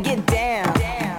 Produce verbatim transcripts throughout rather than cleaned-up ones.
Get down.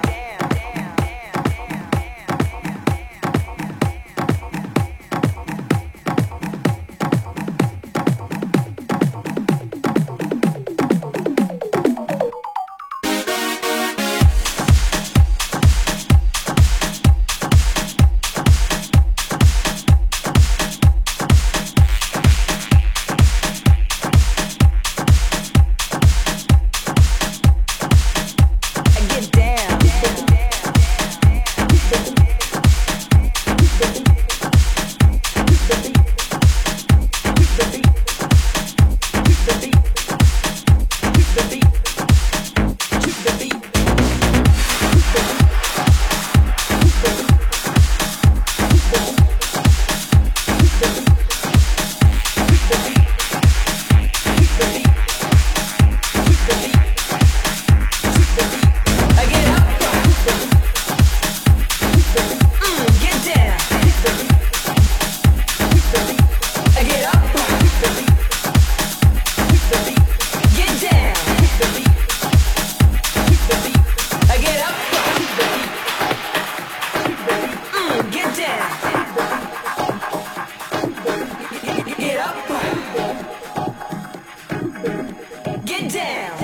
Get down.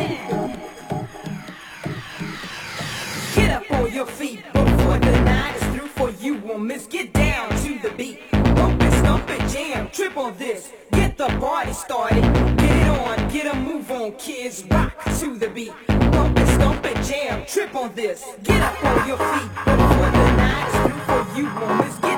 Get up on your feet before the night is through. For you won't miss. Get down to the beat. Bump it, stomp it, jam, trip on this. Get the party started. Get it on, get a move on, kids. Rock to the beat. Bump it, stomp it, jam, trip on this. Get up on your feet before the night is through. For you won't miss.